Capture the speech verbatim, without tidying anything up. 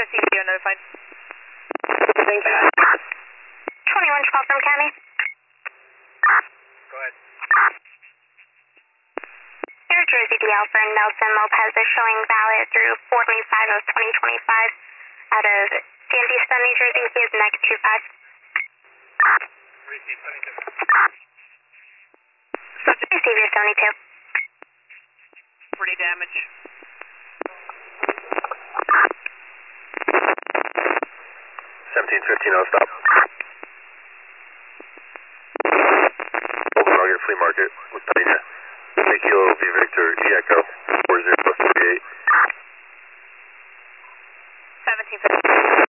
fifty video notified. Thank you. twenty-one twelve from County. Go ahead. Air Jersey D L for Nelson Lopez is showing valid through four twenty-five of twenty twenty-five out of D and D Stone, New Jersey. He is next two five. Receive seventy-two. Receive your seventy-two. Pretty damage. seventeen fifteen, I'll stop. Open Target Flea Market with Pena. Take Kilo V Victor, E Echo, four zero three eight. seventeen fifty.